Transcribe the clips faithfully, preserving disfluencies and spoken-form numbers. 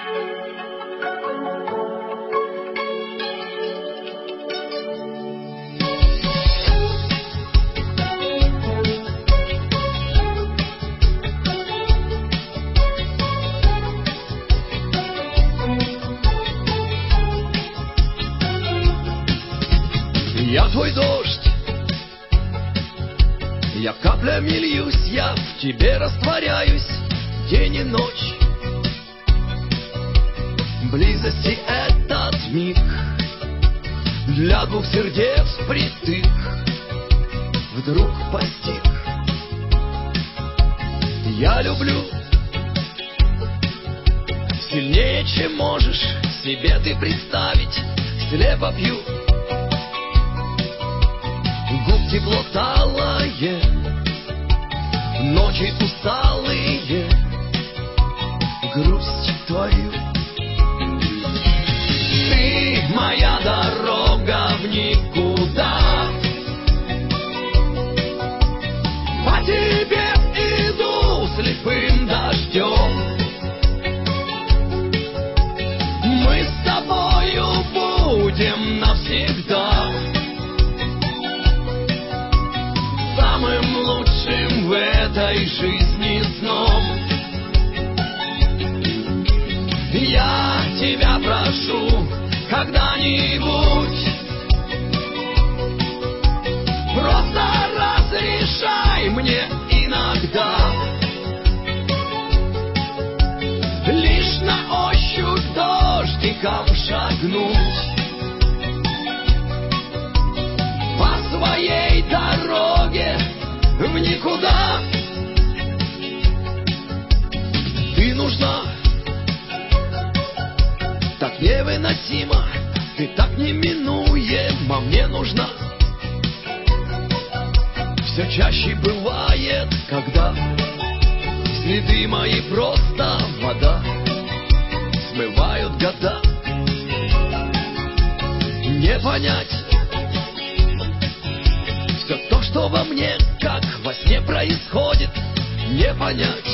Я твой дождь, я каплями льюсь, я в тебе растворяюсь день и ночь. Близости этот миг для двух сердец притык вдруг постиг. Я люблю сильнее, чем можешь себе ты представить. Слепо пью губ тепло талое, ночи усталые, грусть твою. Ты моя дорога в никуда, по тебе иду слепым дождем. Мы с тобою будем навсегда самым лучшим в этой жизни сном. Я тебя прошу когда-нибудь, просто разрешай мне иногда лишь на ощупь дождиком шагнуть по своей дороге в никуда. Ты нужна так невыносимо, ты так неминуема мне нужна. Все чаще бывает, когда следы мои просто вода, смывают года. Не понять все то, что во мне, как во сне происходит, не понять.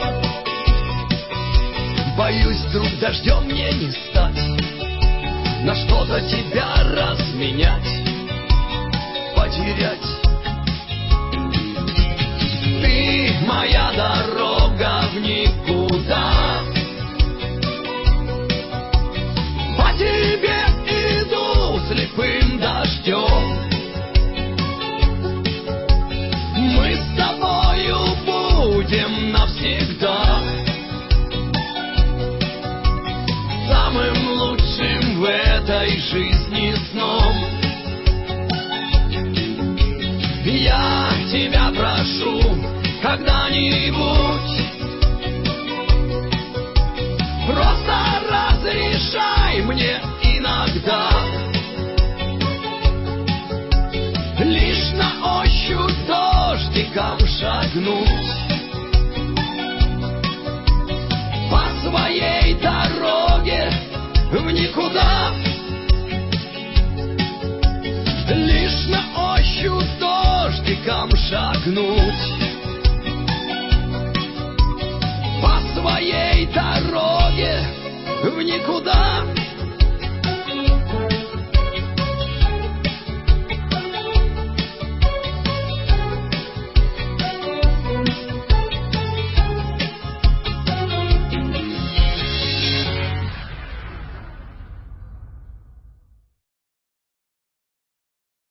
Боюсь, вдруг дождем мне не стать, на что-то тебя разменять, потерять. Ты моя дорога в никуда, по тебе иду слепым дождем. Мы с тобою будем навсегда самым лучшим в этой жизни сном. Я тебя прошу когда-нибудь, просто разрешай мне иногда лишь на ощупь дождиком шагнуть по своей дороге в никуда. Лишь на ощупь дождиком шагнуть